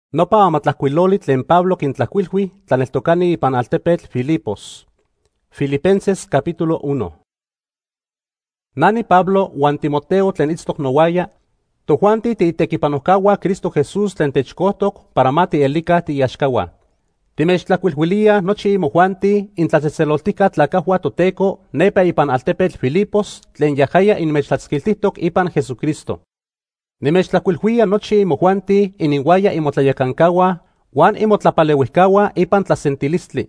Nopa amatlajkuiloli tlen Pablo kintlajkuilhui tlaneltokani ipan altepetl Filipos. Filipenses capítulo 1. Nani Pablo huan Timoteo tlen itztok nowaya, tojuanti tiitekipanojkawa Cristo Jesús tlen techkohtok para ma tielika tiiaxkawa. Timechtlajkuilhuilia nochi imojuanti intlatzetzeloltika tlakahua Toteko nepa ipan altepetl Filipos tlen yajaya inmechtlatzkiltihtok ipan Jesucristo. Nimechtlajkuilhuia nochi imojuanti ininwaya imotlayakankawa huan imotlapaleuihkawa ipan tlasentilistli.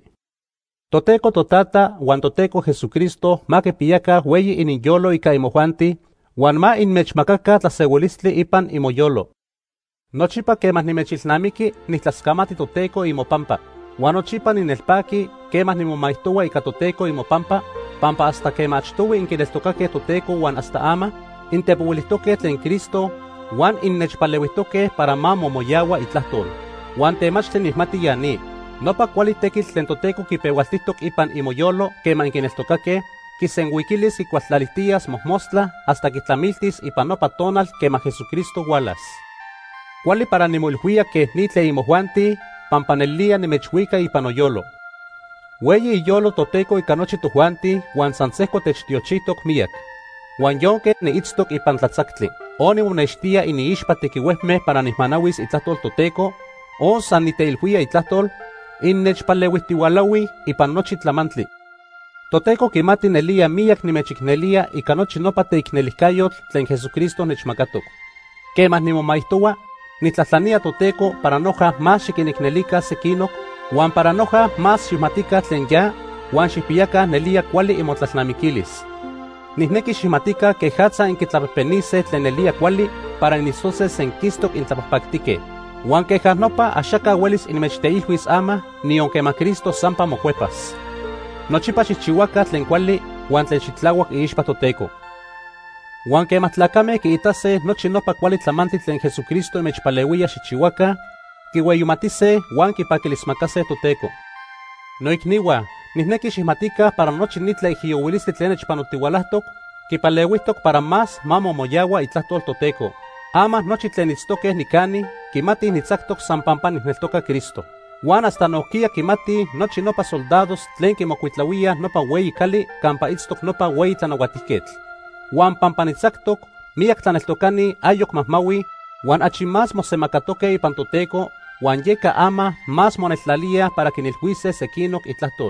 Toteko totata huan Toteko Jesucristo ma kipiyaka weyi ininyolo ika imojuanti huan ma inmechmakaka tlasewilistli ipan imoyolo. Nochipa kemah nimechilnamiki nitlaskamati Toteko imopampa, huan nochipa ninelpaki kemah nimomaihtowa ika Toteko imopampa, pampa hasta kemah achtowi inkineltokakeh Toteko huan hasta ama intepowilihtoke tlen Cristo huan innechpaleuihtoke para ma momoyawa itlahtol. Huan temachtli nihmati yani, nopa kuali tekitl tlen Toteko kipewaltihtok ipan imoyolo kemah inkineltokakeh, kisenhuikilis kikualtlalihtias mojmostla hasta kitlamiltis ipan nopa tonal kemah Jesucristo hualas. Kuali para nimoilhuia keh nitle imojuanti, pampa nelia nimechhuika ipan noyolo. Weyi iyolo Toteko ika nochi tojuanti huan san sehko techtiochihtok miak. Huan yonke niitztok ipan tlatzaktli, o nimonextia iniixpa tekiuehmeh para nihmanauis itlahtol Toteko, o san niteilhuia itlahtol, innechpaleuihtiualaui ipan nochi tlamantli. Toteko kimati nelia miak nimechiknelia ika nochi nopa teiknelihkayotl tlen Jesucristo nechmakatok. Kemah nimomaihtowa, nitlatlania Toteko para noja más xikiniknelika sekinok, huan para noja más xihmatika tlen ya, huan xihpiyaka nelia kuali imotlalnamikilis. Nihneki xihmatika kejatza inkitlapehpenise tlen nelia kuali para initztose senkistok intlapahpaktike. Huan keja nopa axaka huelis inmechteilhuis ama, nion kema Cristo sampa mokuepas. Nochipa xihchiuaka tlen kuali huan tlen xitlauak iixpa Toteko. Huan kemah tlakameh kiitase nochi nopa kuali tlamantli tlen Jesucristo imechpaleuia xihchiuaka, kiueyumatise huan kipakilismakase Toteko. Noikniua, nihneki xihmatika para nochi ni tlaijiyouilistli tlen nechpanotiualahtok, kipaleuihtok para más ma momoyawa itlahtol Toteko. Ama nochi tlen itztokeh nikani, kimati nitzaktok san pampa nihneltoka Cristo. Huan hasta nohkia kimati nochi nopa soldados tlen kimokuitlauia nopa weyi kali kampa itztok nopa weyi tlanauatihketl. Huan pampa nitzaktok, miak tlaneltokani ayok mahmawi, huan achi más mosemakatoke ipan Toteko, huan yeka ama más moneltlalia para kinilhuise sekinok itlahtol.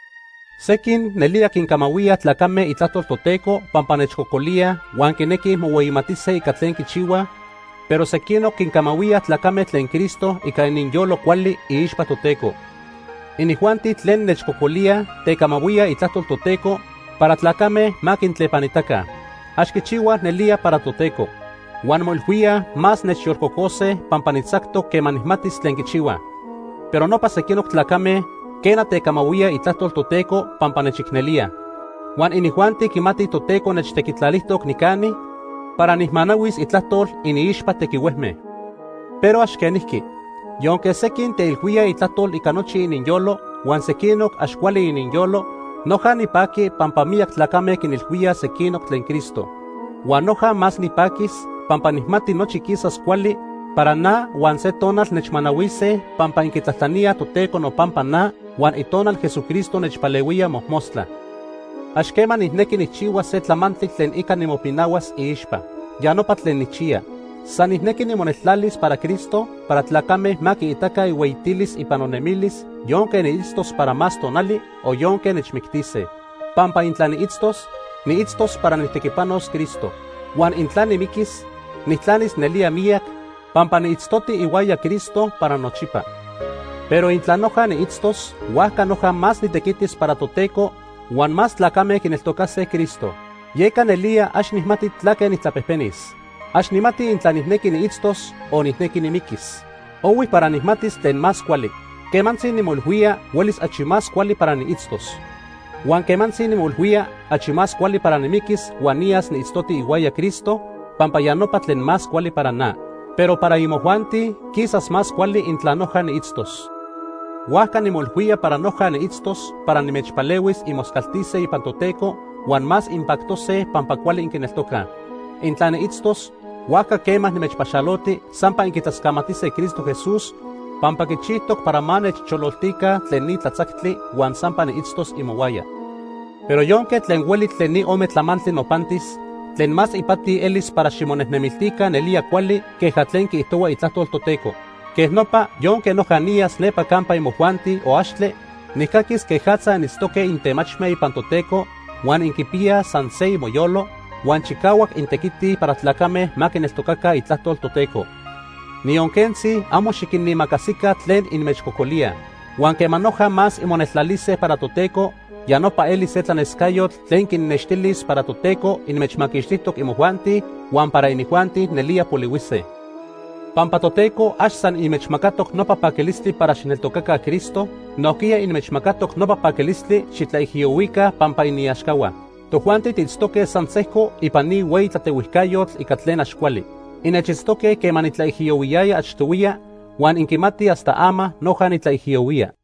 Sekin nelia kinkamauia tlakame itlahtol Toteko pampa nechkokolia huan kineki moweimatise ika tlen kichiua, pero sekinok kinkamauia tlakame tlen Cristo ika ininyolo kuali iixpa Toteko. Inijuanti tlen nechkokolia tekamauia itlahtol Toteko para tlakame ma kintlepanitaka. Axkichiua nelia para Toteko. Huan moilhuia más nechyolkokose pampa nitzaktok kema nihmatis tlen kichiua. Pero nopa sekinok tlakame kena tekamauia itlahtol Toteko pampa nechiknelia. Huan inijuanti kimati Toteko nechtekitlalihtok nikani para nihmanauis itlahtol iniixpa tekiuehmeh. Pero axkenihki, yonke sekin teilhuia itlahtol ika nochi ininyolo huan sekinok axkuali ininyolo, noja nipaki pampa miak tlakame kinilhuia sekinok tlen Cristo. Huan noja más nipakis pampa nihmati nochi kisas kuali para na huan se tonal nechmanauise pampa inkitlahtlania Toteko nopampa na huan itonal Jesucristo nechpaleuia mojmostla. Axkema nihneki nichiua se tlamantli tlen ika nimopinawas iixpa, ya nopa tlen nichia. San nihneki nimoneltlalis para Cristo, para tlakame ma kiitaka iueitilis ipan onemilis, yonke niitztos para más tonali o yonke nechmiktise. Pampa intla niitztos para nitekipanos Cristo. Huan intla nimikis, nihtlanis nelia miak, pampa niitztoti iuaya Cristo para nochipa. Pero intla noja niitztos, huajka noja más nitekitis para Toteko, huan más tlakame kineltokase Cristo. Yeka nelia ax nihmati tlake nitlapehpenis. Ax nimati intla nihneki niitztos o nihneki nimikis. Owi para nihmatis tlen más kuali. Kemantzin nimolhuia huelis achi más kuali para niitztos. Huan kemantzin nimolhuia achi más kuali para nimikis huan nias niitztoti iuaya Cristo, pampa ya nopa tlen más kuali para na. Pero para imojuanti, quizás más kuali intla noja niitztos. Huajka nimolhuia para noja niitztos para nimechpaleuis imoskaltise ipan Toteko, huan más impactose pampa kuali inkineltoka. Intla niitztos, huajka kemah nimechpaxaloti sampa inkitlaskamatise Cristo Jesús, pampa kichihtok para manechchololtika tlen ni tlatzaktli huan sampa niitztos imowaya. Pero yonke tlen ueli tlen ni ome tlamantli nopantis, tlen mas ipati elis para ximonehnemiltika nelia kuali keja tlen kiihtowa itlahtol Toteko. Keh nopa yonke noja nias nepa kampa imojuanti o axtle, nikakis kejatza nistoke intemachme ipan Toteko, huan inkipia san se imoyolo, huan chikawak intekiti para tlakame makineltokaka itlahtol Toteko. Nionkensi amo xikinnimakasika tlen inmechkokolia, huan kemanoja mas imonetlalise para Toteko, ya nopa eli se tlaneskayotl tlen kinnextilis para Toteko inmechmakixtihtok imojuanti, huan para inijuanti nelia poliwise. Pampa Toteko axsan inmechmakatok nopa pakilistli para xineltokaka Cristo, nohkia inmechmakatok nopa pakilistli xitlaijiyowika pampa iniaxkawa. Tojuanti tiitztoke san sehko ipan ni ueyi tlateuijkayotl ika tlen axkuali. Inechitztoke keman nitlaijiyowiyaya achtowia, huan inkimati hasta ama noja nitlaijiyowia.